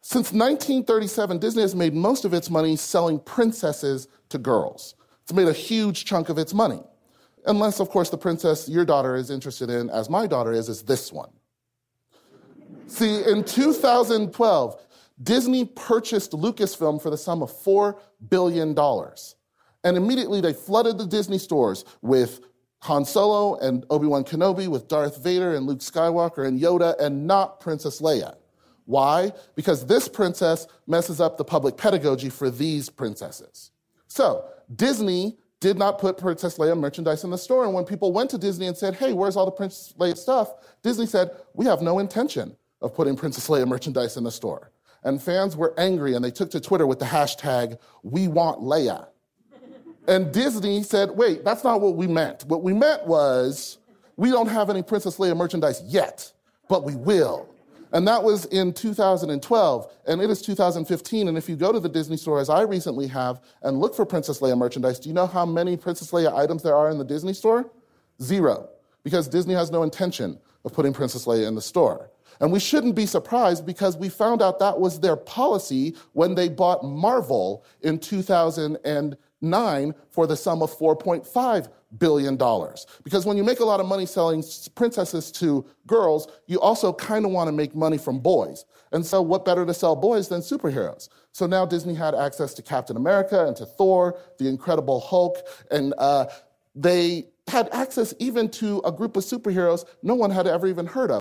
Since 1937, Disney has made most of its money selling princesses to girls. It's made a huge chunk of its money. Unless, of course, the princess your daughter is interested in, as my daughter is this one. See, in 2012, Disney purchased Lucasfilm for the sum of $4 billion. And immediately they flooded the Disney stores with Han Solo and Obi-Wan Kenobi, with Darth Vader and Luke Skywalker and Yoda, and not Princess Leia. Why? Because this princess messes up the public pedagogy for these princesses. So Disney did not put Princess Leia merchandise in the store, and when people went to Disney and said, hey, where's all the Princess Leia stuff? Disney said, we have no intention of putting Princess Leia merchandise in the store. And fans were angry, and they took to Twitter with the hashtag, we want Leia. And Disney said, wait, that's not what we meant. What we meant was, we don't have any Princess Leia merchandise yet, but we will. And that was in 2012, and it is 2015, and if you go to the Disney store, as I recently have, and look for Princess Leia merchandise, do you know how many Princess Leia items there are in the Disney store? 0, because Disney has no intention of putting Princess Leia in the store. And we shouldn't be surprised because we found out that was their policy when they bought Marvel in 2009 for the sum of $4.5 billion. Because when you make a lot of money selling princesses to girls, you also kind of want to make money from boys. And so what better to sell boys than superheroes? So now Disney had access to Captain America and to Thor, the Incredible Hulk, and they had access even to a group of superheroes no one had ever even heard of.